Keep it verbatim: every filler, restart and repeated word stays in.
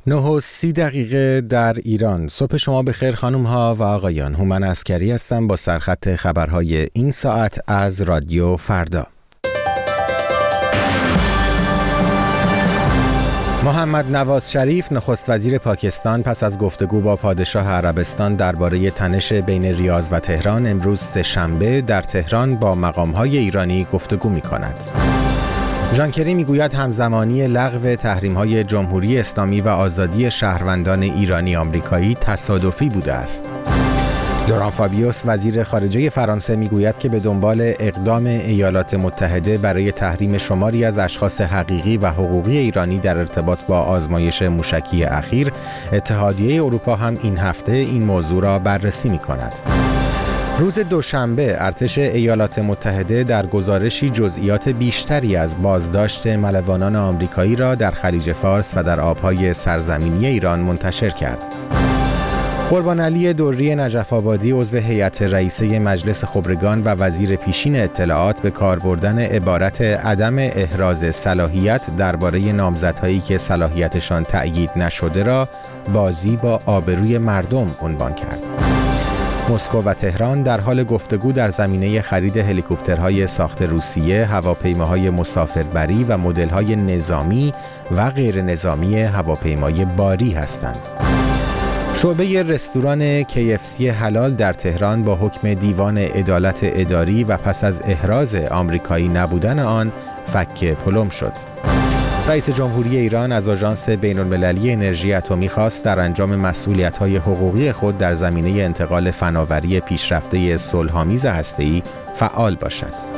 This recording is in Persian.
نه و سی دقیقه در ایران. صبح شما بخیر خانم ها و آقایان. هومن عسکری هستم با سرخط خبرهای این ساعت از رادیو فردا. محمد نواز شریف نخست وزیر پاکستان پس از گفتگو با پادشاه عربستان درباره تنش بین ریاض و تهران امروز سه‌شنبه در تهران با مقام‌های ایرانی گفتگو می‌کند. ژان کری میگوید همزمانی لغو تحریم‌های جمهوری اسلامی و آزادی شهروندان ایرانی آمریکایی تصادفی بوده است. لوران فابیوس وزیر خارجه فرانسه میگوید که به دنبال اقدام ایالات متحده برای تحریم شماری از اشخاص حقیقی و حقوقی ایرانی در ارتباط با آزمایش موشکی اخیر، اتحادیه اروپا هم این هفته این موضوع را بررسی می‌کند. روز دوشنبه ارتش ایالات متحده در گزارشی جزئیات بیشتری از بازداشت ملوانان آمریکایی را در خلیج فارس و در آبهای سرزمینی ایران منتشر کرد. قربان علی دوری نجف آبادی عضو هیئت رئیسه مجلس خبرگان و وزیر پیشین اطلاعات به کار بردن عبارت عدم احراز صلاحیت درباره نامزدهایی که صلاحیتشان تأیید نشده را بازی با آبروی مردم عنوان کرد. مسکو و تهران در حال گفتگو در زمینه خرید هلیکوپترهای ساخت روسیه، هواپیماهای مسافربری و مدل‌های نظامی و غیر نظامی هواپیمای باری هستند. شعبه رستوران کی اف سی حلال در تهران با حکم دیوان عدالت اداری و پس از احراز آمریکایی نبودن آن فک پلم شد. رئیس جمهوری ایران از آژانس بین‌المللی انرژی اتمی خواست در انجام مسئولیت‌های حقوقی خود در زمینه انتقال فناوری پیشرفته صلح‌آمیز هسته‌ای فعال باشد.